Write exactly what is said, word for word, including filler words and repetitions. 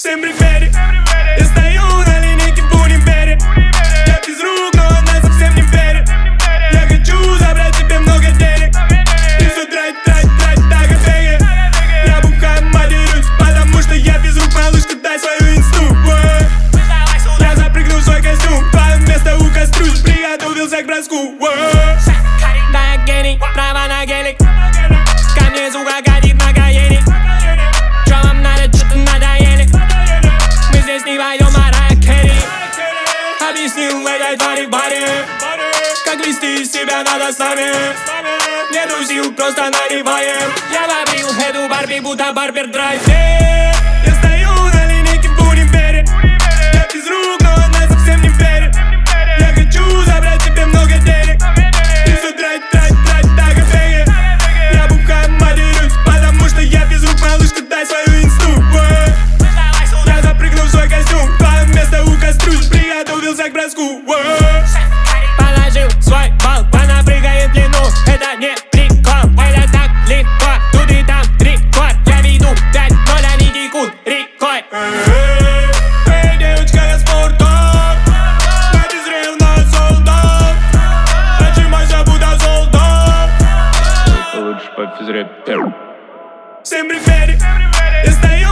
Всем привет, я стою на линейке в универе. Я без рук, но она совсем не верит. Я хочу забрать тебе много денег и все трать, трать, трать, так и бегай. Я бухаю, матерюсь, потому что я без рук, малышка, дай свою инсту. Я запрыгну в свой костюм, твое место у кастрюль, приготовился к броску. Да, гений, право на гелик. Ко мне, сука, гадит на гаене. Чё вам надо, чё-то надоели. Мы здесь не поем Марайя Кэрри. Объяснил этой твари Барри, как вести себя надо с нами. Нету сил, просто наливаем. Я вопил эту Барби, будто Барбер Драйв. Я стою на линейке в универе. Я без рук, но она совсем не верит. Я хочу забрать тебе много денег и все трать, трать, трать, так и бегай. Я бухаю, матерюсь, потому что я без рук, малышка, дай свою инсту. Я запрыгну в свой костюм, твое место у кастрюль, приготовился к броску. Положил свой бал, она прыгает в длину. Это не прикол, это так легко. Тут и там рекорд, я веду пять ноль, они текут рекой. Эй, девочка, я спортак, я безревный солдат. Отжимайся, будто солдат. Лучше по физре. Всем привет, я стою